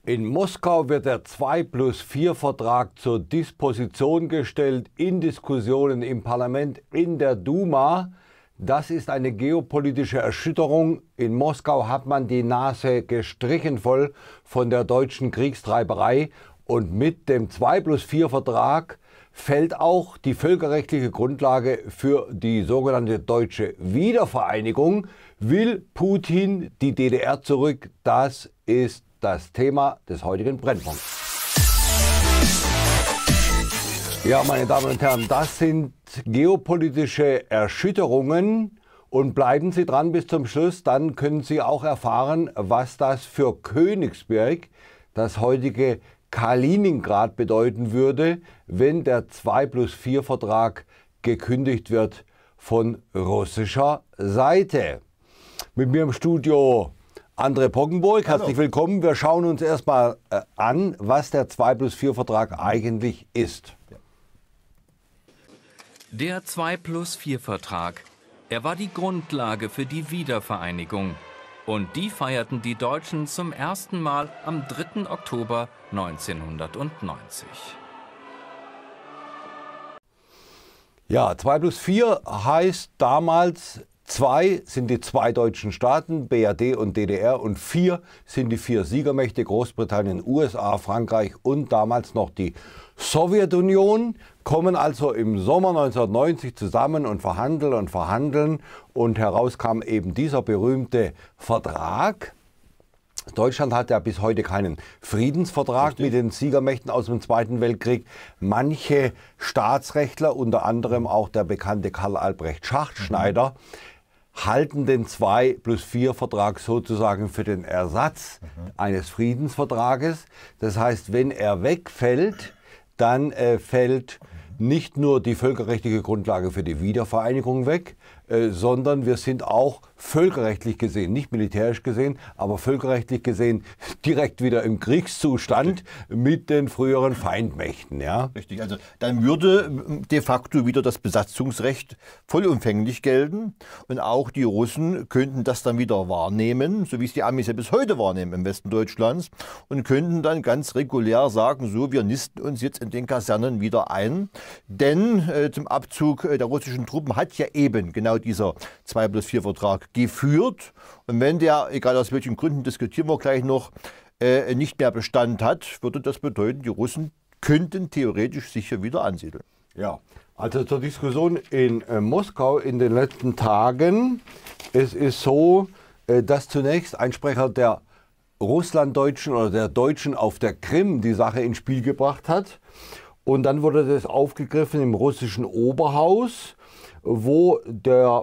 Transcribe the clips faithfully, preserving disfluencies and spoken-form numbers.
In Moskau wird der zwei plus vier Vertrag zur Disposition gestellt, in Diskussionen im Parlament, in der Duma. Das ist eine geopolitische Erschütterung. In Moskau hat man die Nase gestrichen voll von der deutschen Kriegstreiberei. Und mit dem zwei plus vier Vertrag fällt auch die völkerrechtliche Grundlage für die sogenannte deutsche Wiedervereinigung. Will Putin die D D R zurück? Das ist das Thema des heutigen Brennpunkts. Ja, meine Damen und Herren, das sind geopolitische Erschütterungen. Und bleiben Sie dran bis zum Schluss, dann können Sie auch erfahren, was das für Königsberg, das heutige Kaliningrad, bedeuten würde, wenn der zwei plus vier Vertrag gekündigt wird von russischer Seite. Mit mir im Studio André Poggenburg, herzlich willkommen. Wir schauen uns erstmal äh, an, was der zwei plus vier Vertrag eigentlich ist. Der zwei plus vier Vertrag, er war die Grundlage für die Wiedervereinigung. Und die feierten die Deutschen zum ersten Mal am dritten Oktober neunzehnhundertneunzig. Ja, zwei plus vier heißt damals, zwei sind die zwei deutschen Staaten, B R D und D D R, und vier sind die vier Siegermächte, Großbritannien, U S A, Frankreich und damals noch die Sowjetunion, kommen also im Sommer neunzehnhundertneunzig zusammen und verhandeln und verhandeln. Und heraus kam eben dieser berühmte Vertrag. Deutschland hat ja bis heute keinen Friedensvertrag Richtig. mit den Siegermächten aus dem Zweiten Weltkrieg. Manche Staatsrechtler, unter anderem auch der bekannte Karl Albrecht Schachtschneider, mhm. halten den zwei plus vier Vertrag sozusagen für den Ersatz mhm. eines Friedensvertrages. Das heißt, wenn er wegfällt, dann äh, fällt nicht nur die völkerrechtliche Grundlage für die Wiedervereinigung weg, äh, sondern wir sind auch völkerrechtlich gesehen, nicht militärisch gesehen, aber völkerrechtlich gesehen direkt wieder im Kriegszustand Richtig. mit den früheren Feindmächten. Ja? Richtig, also dann würde de facto wieder das Besatzungsrecht vollumfänglich gelten und auch die Russen könnten das dann wieder wahrnehmen, so wie es die Amis ja bis heute wahrnehmen im Westen Deutschlands, und könnten dann ganz regulär sagen, so, wir nisten uns jetzt in den Kasernen wieder ein, denn äh, zum Abzug äh, der russischen Truppen hat ja eben genau dieser zwei plus vier Vertrag geführt. Und wenn der, egal aus welchen Gründen, diskutieren wir gleich noch, äh, nicht mehr Bestand hat, würde das bedeuten, die Russen könnten theoretisch sich hier wieder ansiedeln. Ja, also zur Diskussion in äh, Moskau in den letzten Tagen. Es ist so, äh, dass zunächst ein Sprecher der Russlanddeutschen oder der Deutschen auf der Krim die Sache ins Spiel gebracht hat. Und dann wurde das aufgegriffen im russischen Oberhaus, wo der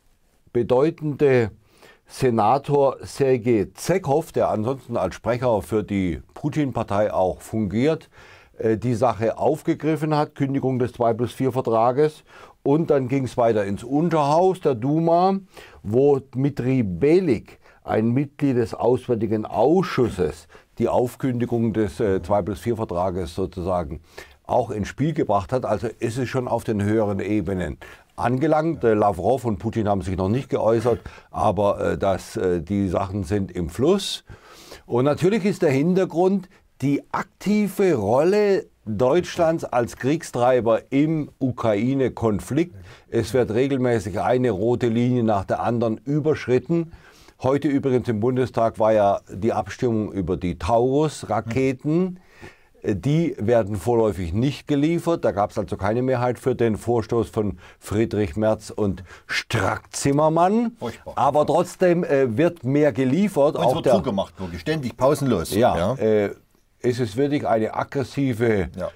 bedeutende Senator Sergei Zekov, der ansonsten als Sprecher für die Putin-Partei auch fungiert, die Sache aufgegriffen hat, Kündigung des zwei plus vier Vertrages. Und dann ging es weiter ins Unterhaus der Duma, wo Dmitri Belik, ein Mitglied des Auswärtigen Ausschusses, die Aufkündigung des zwei plus vier Vertrages sozusagen auch ins Spiel gebracht hat. Also ist es schon auf den höheren Ebenen angelangt. Ja. Lavrov und Putin haben sich noch nicht geäußert, aber äh, das, äh, die Sachen sind im Fluss. Und natürlich ist der Hintergrund die aktive Rolle Deutschlands als Kriegstreiber im Ukraine-Konflikt. Es wird regelmäßig eine rote Linie nach der anderen überschritten. Heute übrigens im Bundestag war ja die Abstimmung über die Taurus-Raketen. Die werden vorläufig nicht geliefert. Da gab es also keine Mehrheit für den Vorstoß von Friedrich Merz und Strack-Zimmermann. Furchtbar. Aber trotzdem äh, wird mehr geliefert. Und es wird Druck gemacht, wirklich ständig, pausenlos. Ja, ja. Äh, es ist wirklich eine aggressive, ja.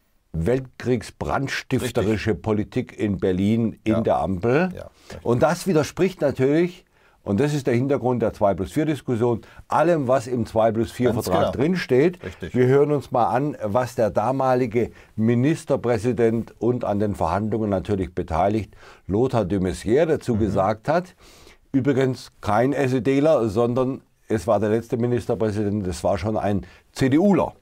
weltkriegsbrandstifterische Richtig. Politik in Berlin in ja. der Ampel. Ja. Und das widerspricht natürlich, und das ist der Hintergrund der zwei plus vier Diskussion, allem, was im zwei plus vier Vertrag genau. drinsteht. Richtig. Wir hören uns mal an, was der damalige Ministerpräsident und an den Verhandlungen natürlich beteiligt, Lothar de Maizière, dazu mhm. gesagt hat. Übrigens kein SEDler, sondern es war der letzte Ministerpräsident, das war schon ein CDUler.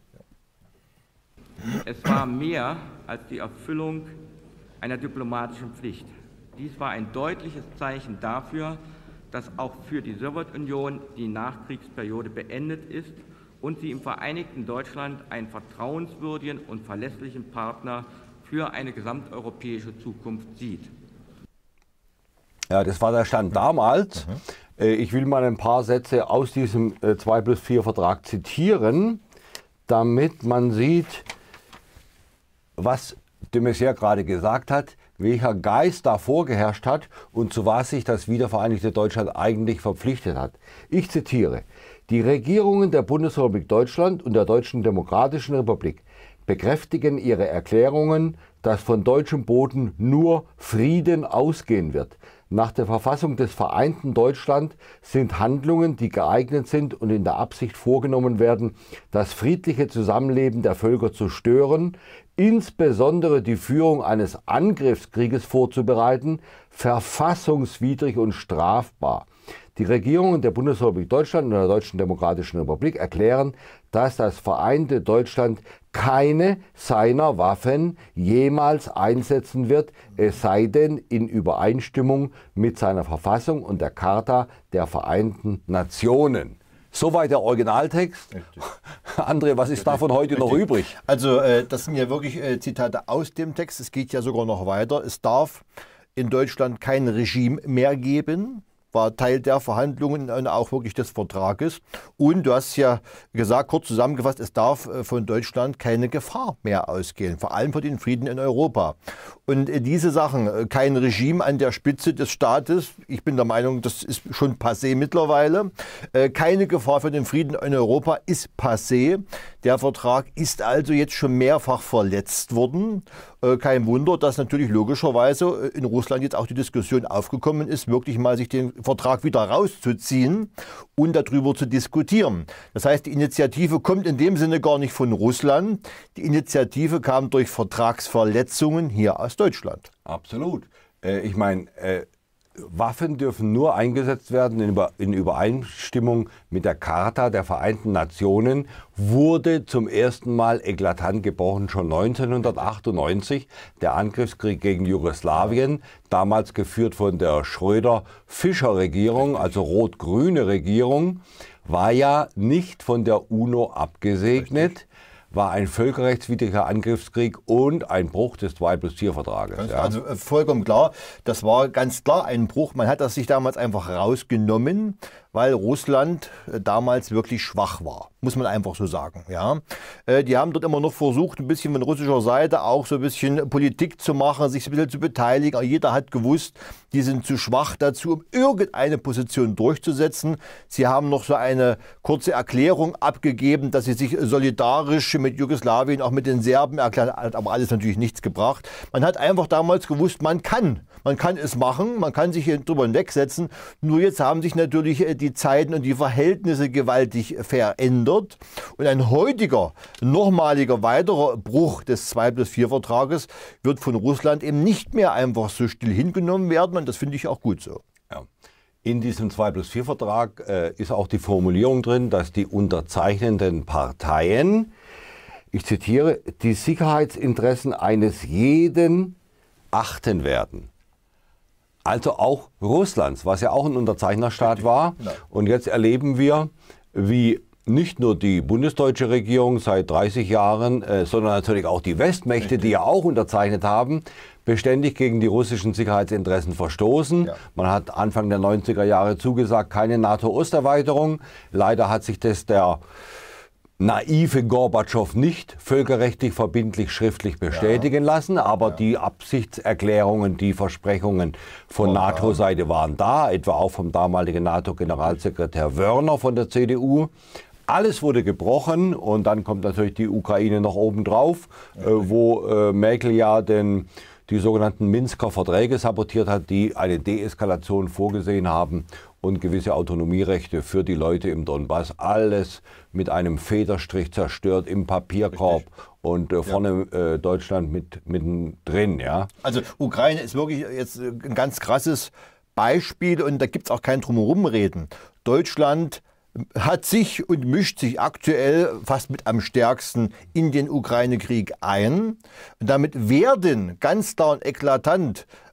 Es war mehr als die Erfüllung einer diplomatischen Pflicht. Dies war ein deutliches Zeichen dafür, dass auch für die Sowjetunion die Nachkriegsperiode beendet ist und sie im vereinigten Deutschland einen vertrauenswürdigen und verlässlichen Partner für eine gesamteuropäische Zukunft sieht. Ja, das war der Stand damals. Mhm. Ich will mal ein paar Sätze aus diesem zwei plus vier Vertrag zitieren, damit man sieht, was de Maizière gerade gesagt hat, welcher Geist da vorgeherrscht hat und zu was sich das wiedervereinigte Deutschland eigentlich verpflichtet hat. Ich zitiere: Die Regierungen der Bundesrepublik Deutschland und der Deutschen Demokratischen Republik bekräftigen ihre Erklärungen, dass von deutschem Boden nur Frieden ausgehen wird. Nach der Verfassung des vereinten Deutschland sind Handlungen, die geeignet sind und in der Absicht vorgenommen werden, das friedliche Zusammenleben der Völker zu stören, insbesondere die Führung eines Angriffskrieges vorzubereiten, verfassungswidrig und strafbar. Die Regierungen der Bundesrepublik Deutschland und der Deutschen Demokratischen Republik erklären, dass das vereinte Deutschland keine seiner Waffen jemals einsetzen wird, es sei denn in Übereinstimmung mit seiner Verfassung und der Charta der Vereinten Nationen. Soweit der Originaltext. Richtig. André, was ist Richtig. davon heute Richtig. noch übrig? Also äh, das sind ja wirklich äh, Zitate aus dem Text. Es geht ja sogar noch weiter. Es darf in Deutschland kein Regime mehr geben. War Teil der Verhandlungen und auch wirklich des Vertrages. Und du hast ja gesagt, kurz zusammengefasst, es darf von Deutschland keine Gefahr mehr ausgehen, vor allem für den Frieden in Europa. Und diese Sachen, kein Regime an der Spitze des Staates, ich bin der Meinung, das ist schon passé mittlerweile. Keine Gefahr für den Frieden in Europa ist passé. Der Vertrag ist also jetzt schon mehrfach verletzt worden. Kein Wunder, dass natürlich logischerweise in Russland jetzt auch die Diskussion aufgekommen ist, wirklich mal sich den Vertrag wieder rauszuziehen und darüber zu diskutieren. Das heißt, die Initiative kommt in dem Sinne gar nicht von Russland. Die Initiative kam durch Vertragsverletzungen hier aus Deutschland. Absolut. Äh, ich meine, äh, Waffen dürfen nur eingesetzt werden in, Über in Übereinstimmung mit der Charta der Vereinten Nationen, wurde zum ersten Mal eklatant gebrochen, schon neunzehnhundertachtundneunzig, der Angriffskrieg gegen Jugoslawien, damals geführt von der Schröder-Fischer-Regierung, also rot-grüne Regierung, war ja nicht von der UNO abgesegnet. Richtig. War ein völkerrechtswidriger Angriffskrieg und ein Bruch des zwei plus vier Vertrages. Ja. Also äh, vollkommen klar, das war ganz klar ein Bruch. Man hat das sich damals einfach rausgenommen, weil Russland äh, damals wirklich schwach war, muss man einfach so sagen. Ja. Äh, die haben dort immer noch versucht, ein bisschen von russischer Seite auch so ein bisschen Politik zu machen, sich ein bisschen zu beteiligen. Aber jeder hat gewusst, die sind zu schwach dazu, um irgendeine Position durchzusetzen. Sie haben noch so eine kurze Erklärung abgegeben, dass sie sich solidarisch mit Jugoslawien, auch mit den Serben erklären, hat aber alles natürlich nichts gebracht. Man hat einfach damals gewusst, man kann. Man kann es machen, man kann sich hier drüber hinwegsetzen. Nur jetzt haben sich natürlich die Zeiten und die Verhältnisse gewaltig verändert. Und ein heutiger, nochmaliger weiterer Bruch des zwei plus vier Vertrages wird von Russland eben nicht mehr einfach so still hingenommen werden. Und das finde ich auch gut so. Ja. In diesem zwei plus vier Vertrag äh, ist auch die Formulierung drin, dass die unterzeichnenden Parteien, ich zitiere, die Sicherheitsinteressen eines jeden achten werden. Also auch Russlands, was ja auch ein Unterzeichnerstaat war. Und jetzt erleben wir, wie nicht nur die bundesdeutsche Regierung seit dreißig Jahren, äh, sondern natürlich auch die Westmächte, die ja auch unterzeichnet haben, beständig gegen die russischen Sicherheitsinteressen verstoßen. Ja. Man hat Anfang der neunziger Jahre zugesagt, keine NATO-Osterweiterung. Leider hat sich das der naive Gorbatschow nicht völkerrechtlich verbindlich schriftlich bestätigen ja. lassen, aber ja. die Absichtserklärungen, die Versprechungen von oh, NATO-Seite waren da, etwa auch vom damaligen NATO-Generalsekretär Wörner von der C D U. Alles wurde gebrochen und dann kommt natürlich die Ukraine noch obendrauf, äh, wo äh, Merkel ja den, die sogenannten Minsker Verträge sabotiert hat, die eine Deeskalation vorgesehen haben und gewisse Autonomierechte für die Leute im Donbass. Alles mit einem Federstrich zerstört im Papierkorb. Richtig. Und äh, vorne ja. äh, Deutschland mit mittendrin. Ja? Also Ukraine ist wirklich jetzt ein ganz krasses Beispiel und da gibt es auch kein Drumherumreden. Deutschland hat sich und mischt sich aktuell fast mit am stärksten in den Ukraine-Krieg ein. Und damit werden ganz klar und eklatant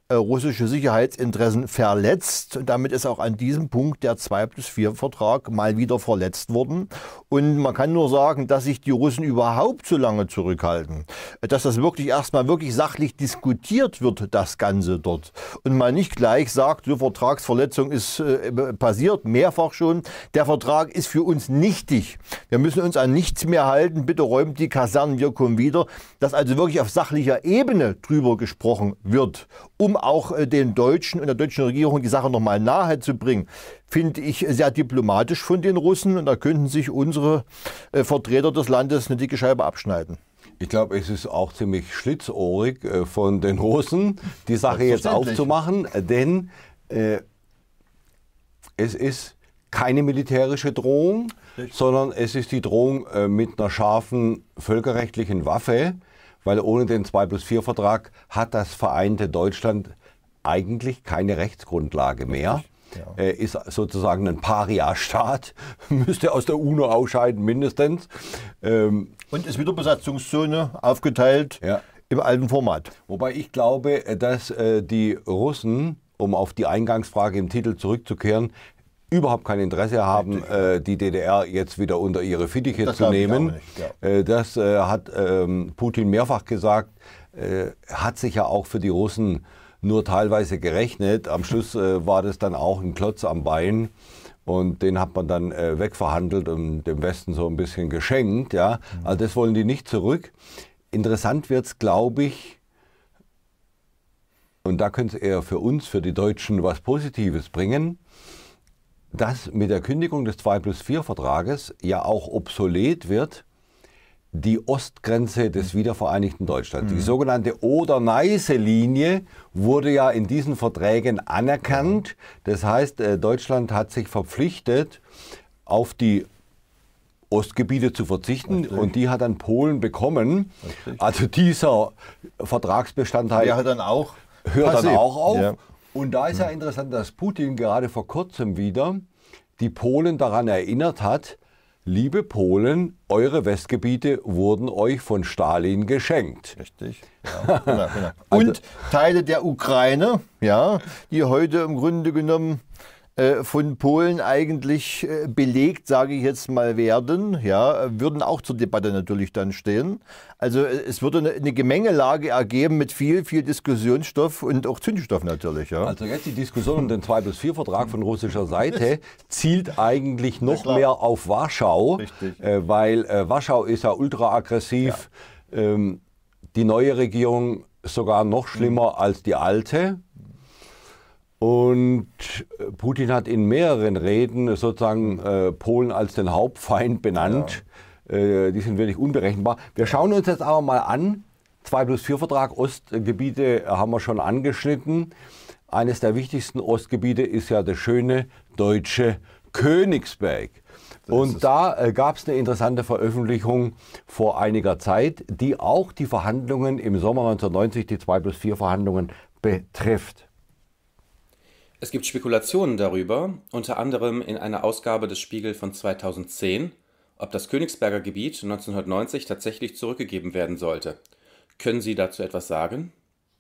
äh, russische Sicherheitsinteressen verletzt. Und damit ist auch an diesem Punkt der zwei plus vier Vertrag mal wieder verletzt worden. Und man kann nur sagen, dass sich die Russen überhaupt so lange zurückhalten, dass das wirklich erstmal wirklich sachlich diskutiert wird, das Ganze dort. Und man nicht gleich sagt, so Vertragsverletzung ist äh, passiert, mehrfach schon. Der Vertrag ist für uns nichtig. Wir müssen uns an nichts mehr halten. Bitte räumt die Kasernen, wir kommen wieder. Dass also wirklich auf sachlicher Ebene drüber gesprochen wird, um auch äh, den Deutschen und der deutschen Regierung die Sache nochmal nahe zu bringen, finde ich sehr diplomatisch von den Russen. Und da könnten sich unsere äh, Vertreter des Landes eine dicke Scheibe abschneiden. Ich glaube, es ist auch ziemlich schlitzohrig äh, von den Russen, die Sache jetzt aufzumachen, denn äh, es ist keine militärische Drohung, Richtig. sondern es ist die Drohung äh, mit einer scharfen völkerrechtlichen Waffe, weil ohne den zwei plus vier Vertrag hat das vereinte Deutschland eigentlich keine Rechtsgrundlage mehr. Ja. Äh, ist sozusagen ein Paria-Staat, müsste aus der UNO ausscheiden mindestens. Ähm, Und ist wieder Besatzungszone aufgeteilt ja. im alten Format. Wobei ich glaube, dass äh, die Russen, um auf die Eingangsfrage im Titel zurückzukehren, überhaupt kein Interesse haben, äh, die D D R jetzt wieder unter ihre Fittiche das zu nehmen. Nicht, ja. äh, das äh, hat ähm, Putin mehrfach gesagt, äh, hat sich ja auch für die Russen nur teilweise gerechnet. Am Schluss äh, war das dann auch ein Klotz am Bein und den hat man dann äh, wegverhandelt und dem Westen so ein bisschen geschenkt. Ja? Mhm. Also das wollen die nicht zurück. Interessant wird es, glaube ich, und da könnte es eher für uns, für die Deutschen, was Positives bringen, dass mit der Kündigung des zwei plus vier Vertrages ja auch obsolet wird die Ostgrenze des wiedervereinigten Deutschlands. Mhm. Die sogenannte Oder-Neiße-Linie wurde ja in diesen Verträgen anerkannt. Das heißt, Deutschland hat sich verpflichtet, auf die Ostgebiete zu verzichten. Richtig. Und die hat dann Polen bekommen. Richtig. Also dieser Vertragsbestandteil der hat dann auch hört passiv. dann auch auf. Ja. Und da ist ja interessant, dass Putin gerade vor kurzem wieder die Polen daran erinnert hat, liebe Polen, eure Westgebiete wurden euch von Stalin geschenkt. Richtig. Ja, genau, genau. Und also, Teile der Ukraine, ja, die heute im Grunde genommen äh, von Polen eigentlich äh, belegt, sage ich jetzt mal, werden, ja, würden auch zur Debatte natürlich dann stehen. Also äh, es würde eine, eine Gemengelage ergeben mit viel, viel Diskussionsstoff und auch Zündstoff natürlich. Ja. Also jetzt die Diskussion um den zwei plus vier Vertrag von russischer Seite zielt eigentlich noch mehr auf Warschau, äh, weil äh, Warschau ist ja ultra aggressiv. Ja. Ähm, die neue Regierung sogar noch schlimmer mhm. als die alte. Und Putin hat in mehreren Reden sozusagen äh, Polen als den Hauptfeind benannt. Ja. Äh, die sind wirklich unberechenbar. Wir schauen uns jetzt aber mal an. zwei plus vier Vertrag, Ostgebiete haben wir schon angeschnitten. Eines der wichtigsten Ostgebiete ist ja das schöne deutsche Königsberg. Und da äh, gab es eine interessante Veröffentlichung vor einiger Zeit, die auch die Verhandlungen im Sommer neunzehnhundertneunzig, die zwei plus vier Verhandlungen betrifft. Es gibt Spekulationen darüber, unter anderem in einer Ausgabe des Spiegel von zweitausendzehn, ob das Königsberger Gebiet neunzehnhundertneunzig tatsächlich zurückgegeben werden sollte. Können Sie dazu etwas sagen?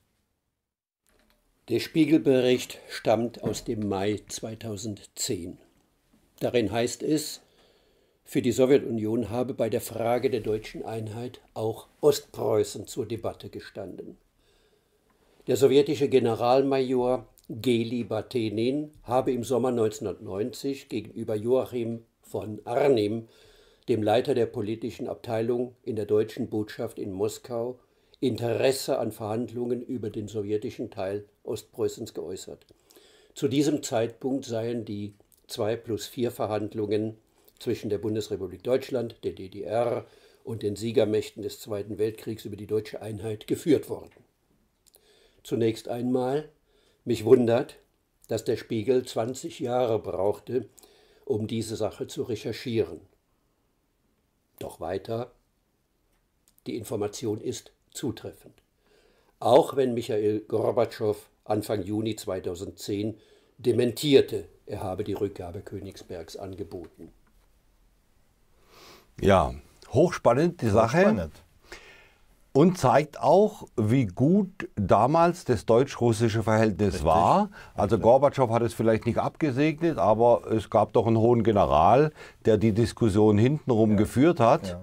Der Spiegelbericht stammt aus dem Mai zweitausendzehn. Darin heißt es, für die Sowjetunion habe bei der Frage der deutschen Einheit auch Ostpreußen zur Debatte gestanden. Der sowjetische Generalmajor Geli Batenin habe im Sommer neunzehnhundertneunzig gegenüber Joachim von Arnim, dem Leiter der politischen Abteilung in der deutschen Botschaft in Moskau, Interesse an Verhandlungen über den sowjetischen Teil Ostpreußens geäußert. Zu diesem Zeitpunkt seien die zwei plus vier Verhandlungen zwischen der Bundesrepublik Deutschland, der D D R und den Siegermächten des Zweiten Weltkriegs über die deutsche Einheit geführt worden. Zunächst einmal: Mich wundert, dass der Spiegel zwanzig Jahre brauchte, um diese Sache zu recherchieren. Doch weiter: Die Information ist zutreffend. Auch wenn Michail Gorbatschow Anfang Juni zweitausendzehn dementierte, er habe die Rückgabe Königsbergs angeboten. Ja, hochspannend die Sache. Hochspannend. Und zeigt auch, wie gut damals das deutsch-russische Verhältnis Richtig. war. Also Gorbatschow hat es vielleicht nicht abgesegnet, aber es gab doch einen hohen General, der die Diskussion hintenrum ja. geführt hat. Ja.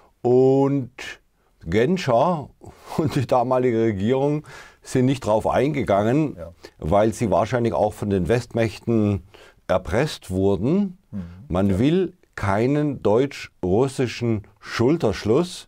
Und Genscher und die damalige Regierung sind nicht drauf eingegangen, ja. weil sie wahrscheinlich auch von den Westmächten erpresst wurden. Mhm. Man ja. will keinen deutsch-russischen Schulterschluss.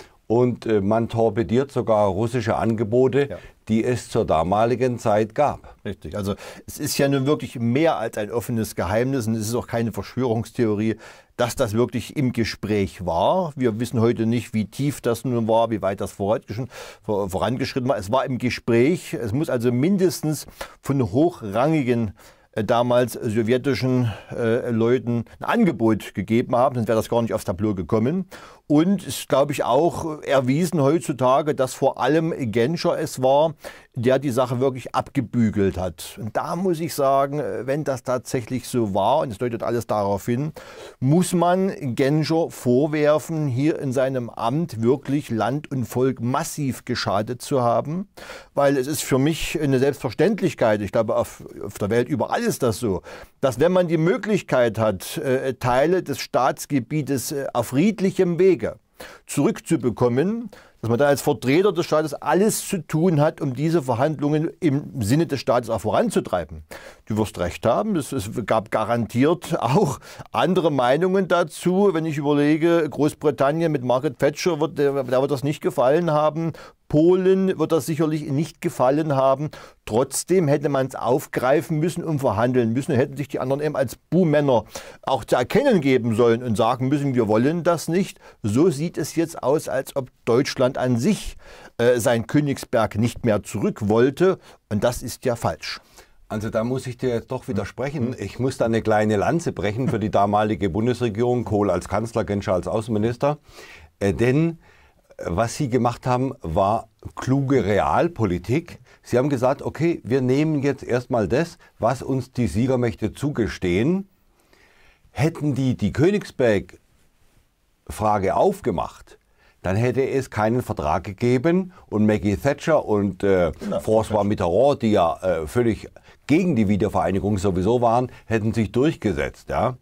Und äh, man torpediert sogar russische Angebote, ja. die es zur damaligen Zeit gab. Richtig, also es ist ja nun wirklich mehr als ein offenes Geheimnis und es ist auch keine Verschwörungstheorie, dass das wirklich im Gespräch war. Wir wissen heute nicht, wie tief das nun war, wie weit das vorangeschritten war. Es war im Gespräch, es muss also mindestens von hochrangigen damals sowjetischen äh, Leuten ein Angebot gegeben haben, sonst wäre das gar nicht aufs Tableau gekommen. Und es ist, glaube ich, auch erwiesen heutzutage, dass vor allem Genscher es war, der die Sache wirklich abgebügelt hat. Und da muss ich sagen, wenn das tatsächlich so war, und es deutet alles darauf hin, muss man Genscher vorwerfen, hier in seinem Amt wirklich Land und Volk massiv geschadet zu haben. Weil es ist für mich eine Selbstverständlichkeit, ich glaube auf, auf der Welt überall ist das so, dass wenn man die Möglichkeit hat, äh, Teile des Staatsgebietes äh, auf friedlichem Wege zurückzubekommen, dass man da als Vertreter des Staates alles zu tun hat, um diese Verhandlungen im Sinne des Staates auch voranzutreiben. Du wirst recht haben, es, es gab garantiert auch andere Meinungen dazu. Wenn ich überlege, Großbritannien mit Margaret Thatcher, wird, der wird das nicht gefallen haben. Polen wird das sicherlich nicht gefallen haben. Trotzdem hätte man es aufgreifen müssen und verhandeln müssen. Hätten sich die anderen eben als Buhmänner auch zu erkennen geben sollen und sagen müssen, wir wollen das nicht. So sieht es jetzt aus, als ob Deutschland an sich äh, sein Königsberg nicht mehr zurück wollte. Und das ist ja falsch. Also da muss ich dir jetzt doch widersprechen. Ich muss da eine kleine Lanze brechen für die damalige Bundesregierung, Kohl als Kanzler, Genscher als Außenminister. Äh, denn was sie gemacht haben, war kluge Realpolitik. Sie haben gesagt, okay, wir nehmen jetzt erstmal das, was uns die Siegermächte zugestehen. Hätten die die Königsberg-Frage aufgemacht, dann hätte es keinen Vertrag gegeben und Maggie Thatcher und äh, genau, François Mitterrand, die ja äh, völlig gegen die Wiedervereinigung sowieso waren, hätten sich durchgesetzt. Ja.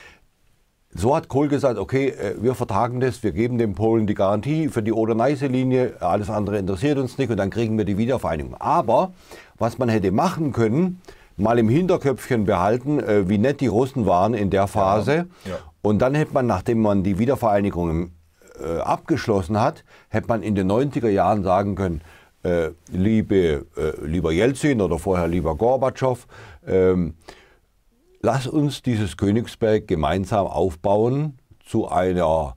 So hat Kohl gesagt, okay, wir vertagen das, wir geben den Polen die Garantie für die Oder-Neiße-Linie, alles andere interessiert uns nicht und dann kriegen wir die Wiedervereinigung. Aber was man hätte machen können, mal im Hinterköpfchen behalten, wie nett die Russen waren in der Phase. Ja, ja. Und dann hätte man, nachdem man die Wiedervereinigung äh, abgeschlossen hat, hätte man in den neunziger Jahren sagen können, äh, liebe, äh, lieber Jelzin oder vorher lieber Gorbatschow, ähm, lass uns dieses Königsberg gemeinsam aufbauen zu einer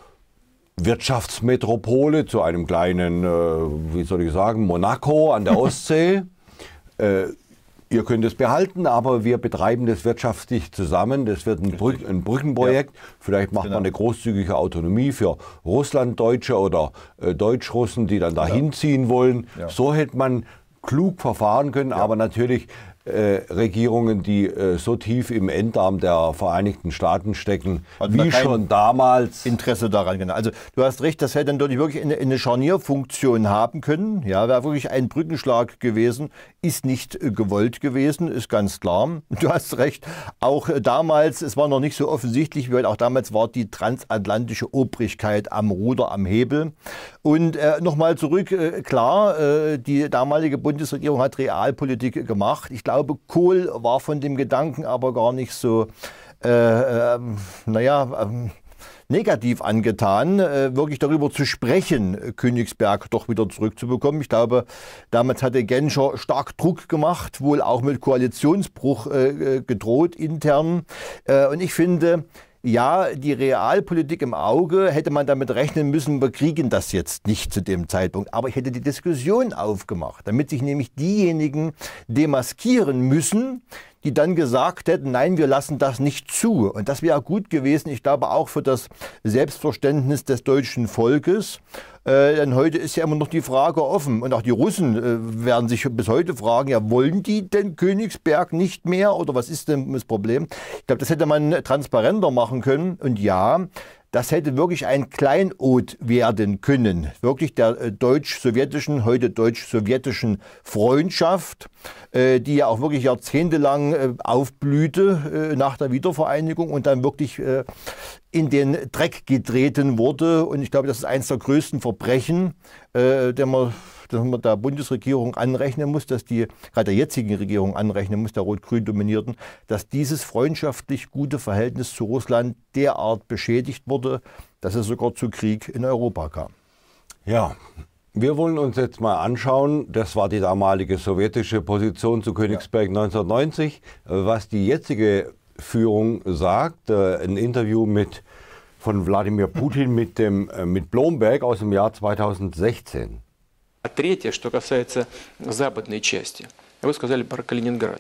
Wirtschaftsmetropole, zu einem kleinen, äh, wie soll ich sagen, Monaco an der Ostsee. äh, ihr könnt es behalten, aber wir betreiben das wirtschaftlich zusammen. Das wird ein, Brück, ein Brückenprojekt. Ja. Vielleicht macht genau. man eine großzügige Autonomie für Russlanddeutsche oder äh, Deutschrussen, die dann dahin ja. ziehen wollen. Ja. So hätte man klug verfahren können, ja. aber natürlich Äh, Regierungen, die äh, so tief im Enddarm der Vereinigten Staaten stecken, also wie schon damals. Interesse daran, genau. Also du hast recht, das hätte dann dort wirklich eine, eine Scharnierfunktion haben können. Ja, wäre wirklich ein Brückenschlag gewesen, ist nicht äh, gewollt gewesen, ist ganz klar. Du hast recht, auch äh, damals, es war noch nicht so offensichtlich, wie heute, auch damals war die transatlantische Obrigkeit am Ruder, am Hebel. Und äh, nochmal zurück, äh, klar, äh, die damalige Bundesregierung hat Realpolitik gemacht. Ich glaube, Ich glaube, Kohl war von dem Gedanken aber gar nicht so, äh, äh, naja, äh, negativ angetan, äh, wirklich darüber zu sprechen, Königsberg doch wieder zurückzubekommen. Ich glaube, damals hatte Genscher stark Druck gemacht, wohl auch mit Koalitionsbruch äh, gedroht intern. Äh, und ich finde, ja, die Realpolitik im Auge, hätte man damit rechnen müssen, wir kriegen das jetzt nicht zu dem Zeitpunkt. Aber ich hätte die Diskussion aufgemacht, damit sich nämlich diejenigen demaskieren müssen, die dann gesagt hätten, nein, wir lassen das nicht zu. Und das wäre gut gewesen, ich glaube auch für das Selbstverständnis des deutschen Volkes. Äh, denn heute ist ja immer noch die Frage offen. Und auch die Russen äh, werden sich bis heute fragen, ja, wollen die denn Königsberg nicht mehr? Oder was ist denn das Problem? Ich glaube, das hätte man transparenter machen können. Und ja, das hätte wirklich ein Kleinod werden können. Wirklich der äh, deutsch-sowjetischen, heute deutsch-sowjetischen Freundschaft, äh, die ja auch wirklich jahrzehntelang äh, aufblühte äh, nach der Wiedervereinigung und dann wirklich äh, in den Dreck getreten wurde. Und ich glaube, das ist eines der größten Verbrechen, äh, der man, das man der Bundesregierung anrechnen muss, dass die, gerade der jetzigen Regierung anrechnen muss, der rot-grün dominierten, dass dieses freundschaftlich gute Verhältnis zu Russland derart beschädigt wurde, dass es sogar zu Krieg in Europa kam. Ja, wir wollen uns jetzt mal anschauen, das war die damalige sowjetische Position zu Königsberg ja. neunzehnhundertneunzig, was die jetzige Führung sagt. Ein Interview mit, von Wladimir Putin mit, dem, mit Blomberg aus dem Jahr zweitausendsechzehn. Третье, что касается западной части. Вы сказали про Калининград.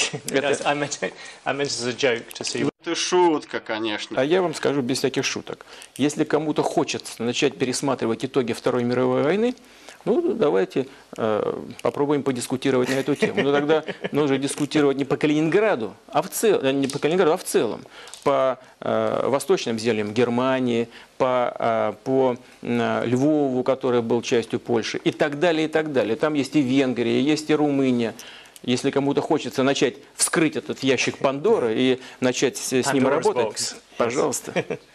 Это шутка, конечно. А я вам скажу без всяких шуток. Если кому-то хочется начать пересматривать итоги Второй мировой войны, ну, давайте э, попробуем подискутировать на эту тему. Но тогда нужно дискутировать не по Калининграду, а в целом, не по Калининграду, а в целом, по э, восточным землям Германии, по, э, по э, Львову, который был частью Польши, и так далее, и так далее. Там есть и Венгрия, есть и Румыния. Если кому-то хочется начать вскрыть этот ящик Пандоры и начать с, с ним работать, пожалуйста,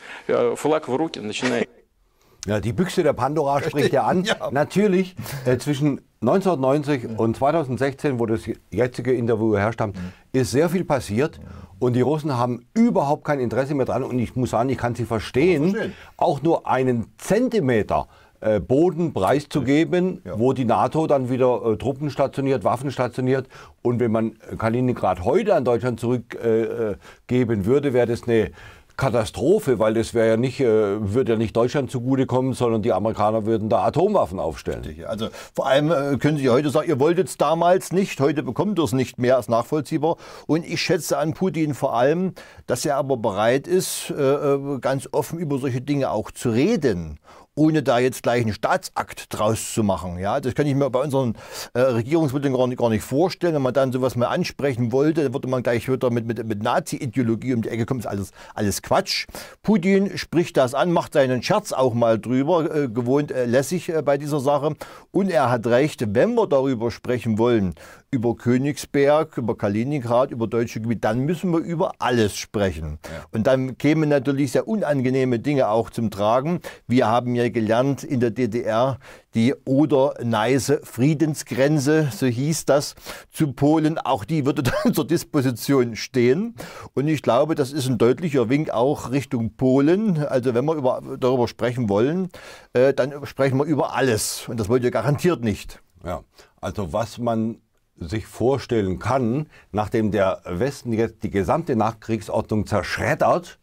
флаг в руки, начинай. Ja, die Büchse der Pandora spricht ja an. Ja. Natürlich, äh, zwischen neunzehnhundertneunzig und zweitausendsechzehn, wo das jetzige Interview herstammt, mhm. ist sehr viel passiert. Und die Russen haben überhaupt kein Interesse mehr dran. Und ich muss sagen, ich kann sie verstehen, verstehen. auch nur einen Zentimeter äh, Boden preiszugeben, ja. wo die NATO dann wieder äh, Truppen stationiert, Waffen stationiert. Und wenn man Kaliningrad heute an Deutschland zurückgeben äh, würde, wäre das eine Katastrophe, weil das wäre ja nicht, äh, würde ja nicht Deutschland zugutekommen, sondern die Amerikaner würden da Atomwaffen aufstellen. Also vor allem äh, können Sie heute sagen, ihr wolltet es damals nicht, heute bekommt ihr es nicht mehr als nachvollziehbar. Und ich schätze an Putin vor allem, dass er aber bereit ist, äh, ganz offen über solche Dinge auch zu reden, ohne da jetzt gleich einen Staatsakt draus zu machen. Ja, das kann ich mir bei unseren äh, Regierungsmitteln gar nicht, gar nicht vorstellen. Wenn man dann sowas mal ansprechen wollte, dann würde man gleich wieder mit, mit, mit Nazi-Ideologie um die Ecke kommen. Das ist alles, alles Quatsch. Putin spricht das an, macht seinen Scherz auch mal drüber, äh, gewohnt äh, lässig äh, bei dieser Sache. Und er hat recht, wenn wir darüber sprechen wollen, über Königsberg, über Kaliningrad, über deutsche Gebiete, dann müssen wir über alles sprechen. Ja. Und dann kämen natürlich sehr unangenehme Dinge auch zum Tragen. Wir haben ja gelernt in der D D R, die Oder-Neiße Friedensgrenze, so hieß das, zu Polen, auch die würde dann zur Disposition stehen. Und ich glaube, das ist ein deutlicher Wink auch Richtung Polen. Also wenn wir über, darüber sprechen wollen, äh, dann sprechen wir über alles. Und das wollt ihr garantiert nicht. Ja, also was man sich vorstellen kann, nachdem der Westen jetzt die gesamte Nachkriegsordnung zerschreddert,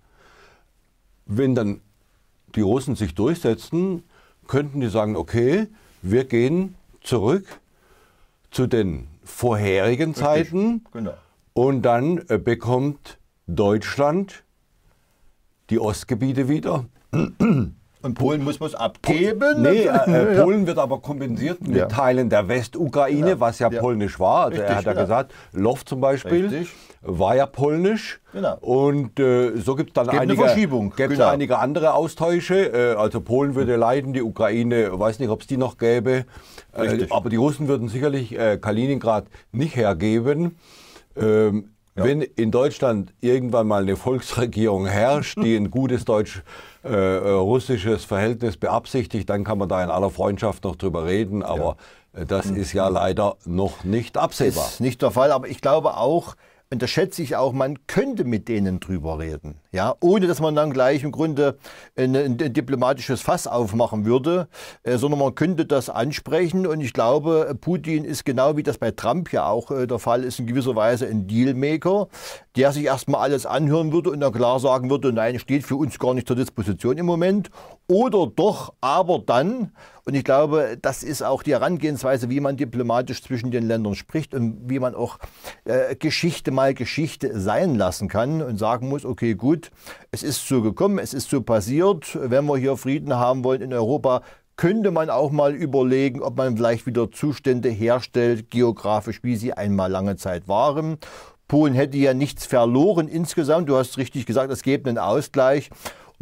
wenn dann die Russen sich durchsetzen, könnten die sagen, okay, wir gehen zurück zu den vorherigen Zeiten. Genau. Und dann äh, bekommt Deutschland die Ostgebiete wieder. Und Polen muss man es abgeben? Nee, äh, äh, Polen wird aber kompensiert mit ja. Teilen der Westukraine, ja. was ja, ja polnisch war. Also Richtig, er hat ja genau. gesagt, Lwów zum Beispiel Richtig. war ja polnisch. Genau. Und äh, so gibt es dann einige, Verschiebung. Gibt's Genau. einige andere Austausche. Äh, also Polen würde leiden, die Ukraine, weiß nicht, ob es die noch gäbe. Äh, aber die Russen würden sicherlich äh, Kaliningrad nicht hergeben. Ähm, Ja. Wenn in Deutschland irgendwann mal eine Volksregierung herrscht, die ein gutes deutsch-russisches äh, Verhältnis beabsichtigt, dann kann man da in aller Freundschaft noch drüber reden. Aber ja. das ist ja leider noch nicht absehbar. Ist nicht der Fall, aber ich glaube auch, und da schätze ich auch, man könnte mit denen drüber reden, ja, ohne dass man dann gleich im Grunde ein, ein diplomatisches Fass aufmachen würde, äh, sondern man könnte das ansprechen. Und ich glaube, Putin ist genau wie das bei Trump ja auch äh, der Fall ist, in gewisser Weise ein Dealmaker, der sich erstmal alles anhören würde und dann klar sagen würde, nein, steht für uns gar nicht zur Disposition im Moment. Oder doch, aber dann. Und ich glaube, das ist auch die Herangehensweise, wie man diplomatisch zwischen den Ländern spricht und wie man auch äh, Geschichte mal Geschichte sein lassen kann und sagen muss, okay, gut, es ist so gekommen, es ist so passiert. Wenn wir hier Frieden haben wollen in Europa, könnte man auch mal überlegen, ob man vielleicht wieder Zustände herstellt, geografisch, wie sie einmal lange Zeit waren. Polen hätte ja nichts verloren insgesamt. Du hast richtig gesagt, es gäbe einen Ausgleich.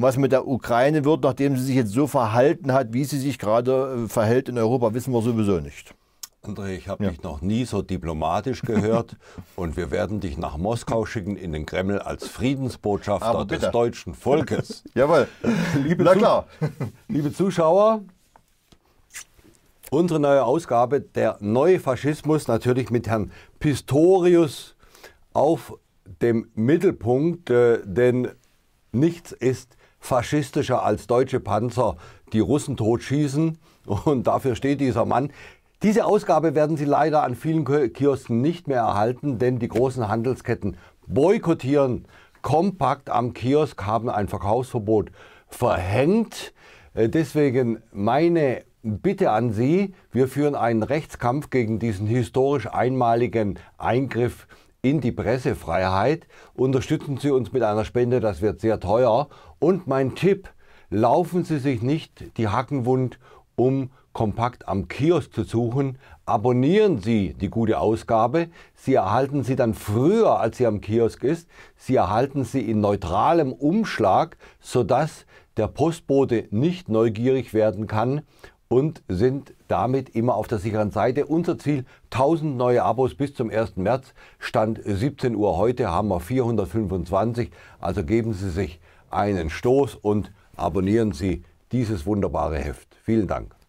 Und was mit der Ukraine wird, nachdem sie sich jetzt so verhalten hat, wie sie sich gerade äh, verhält in Europa, wissen wir sowieso nicht. André, ich habe Ja. dich noch nie so diplomatisch gehört und wir werden dich nach Moskau schicken in den Kreml als Friedensbotschafter Aber des bitte. deutschen Volkes. Jawohl, Liebe, na Zu- klar. Liebe Zuschauer, unsere neue Ausgabe, der neue Faschismus, natürlich mit Herrn Pistorius auf dem Mittelpunkt, äh, denn nichts ist faschistischer als deutsche Panzer, die Russen totschießen, und dafür steht dieser Mann. Diese Ausgabe werden Sie leider an vielen Kiosken nicht mehr erhalten, denn die großen Handelsketten boykottieren kompakt am Kiosk, haben ein Verkaufsverbot verhängt. Äh, Deswegen meine Bitte an Sie, wir führen einen Rechtskampf gegen diesen historisch einmaligen Eingriff in die Pressefreiheit. Unterstützen Sie uns mit einer Spende, das wird sehr teuer. Und mein Tipp, laufen Sie sich nicht die Hacken wund, um kompakt am Kiosk zu suchen. Abonnieren Sie die gute Ausgabe. Sie erhalten sie dann früher, als sie am Kiosk ist. Sie erhalten sie in neutralem Umschlag, sodass der Postbote nicht neugierig werden kann, und sind damit immer auf der sicheren Seite. Unser Ziel, tausend neue Abos bis zum ersten März. Stand siebzehn Uhr heute haben wir vierhundertfünfundzwanzig. Also geben Sie sich einen Stoß und abonnieren Sie dieses wunderbare Heft. Vielen Dank.